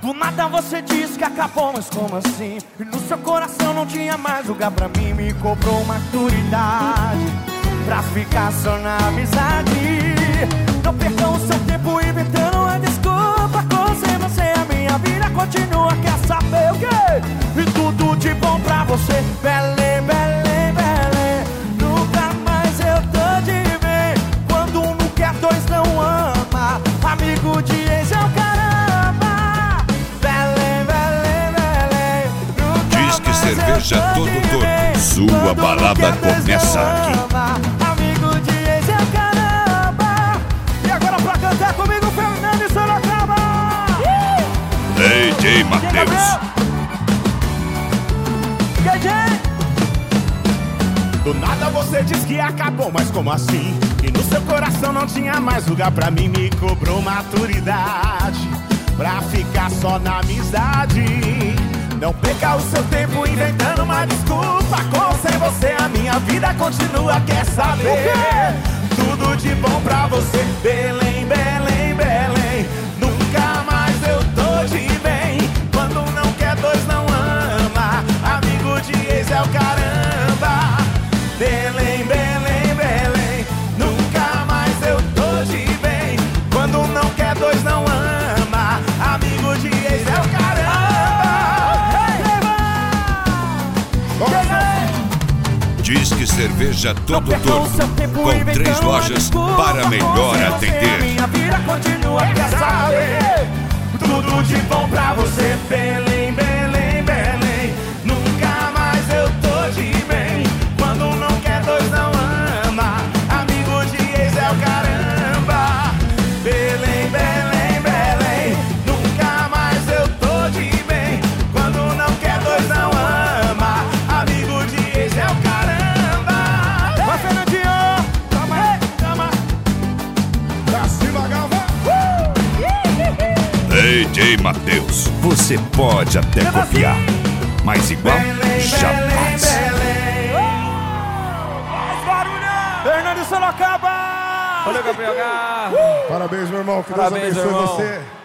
Do nada você disse que acabou, mas como assim? E no seu coração não tinha mais lugar pra mim. Me cobrou maturidade pra ficar só na amizade. Não perca o seu tempo inventando uma desculpa. Sem você a minha vida continua. Quer saber o quê? E tudo de bom pra você. Belém, Belém, Belém. Nunca mais eu tô de bem. Quando um não quer, dois não ama. Amigo de ex é o caramba. Belém, Belém, Belém. Diz que cerveja todo torto. Sua balada começa aqui. Amigo de ex é o caramba. E agora pra cantar comigo, Fernando e Sorocaba. DJ Matheus. Do nada você diz que acabou, mas como assim? E no seu coração não tinha mais lugar pra mim. Me cobrou maturidade pra ficar só na amizade. Não perca o seu tempo inventando uma desculpa. Com sem você a minha vida continua. Quer saber? Tudo de bom pra você. Belém, Belém, Belém. Nunca mais eu tô de bem. Quando não quer, dois não ama. Amigo de ex é o caramba. Belém, Belém, Belém. Nunca mais eu tô de bem. Quando não quer, dois não ama. Amigo de ex é o caramba. Diz que cerveja todo torto. Com 3 lojas para melhor atender. Minha vida continua. Quer saber? Tudo de bom pra você. Belém, Belém, Belém. Nunca mais eu tô de bem. Quando não quer, dois não ama. Amigo de ex é o caramba. Belém, Belém, Belém. Nunca mais eu tô de bem. Quando não quer, dois não ama. Amigo de ex é o caramba. Vai, Fernandinho. Toma, toma. Pra cima, Galvão. DJ Matheus. Você pode até copiar, mas igual jamais. Fernando e Sorocaba. Valeu, Gabriel. Parabéns, meu irmão. Que Parabéns, Deus abençoe irmão. você.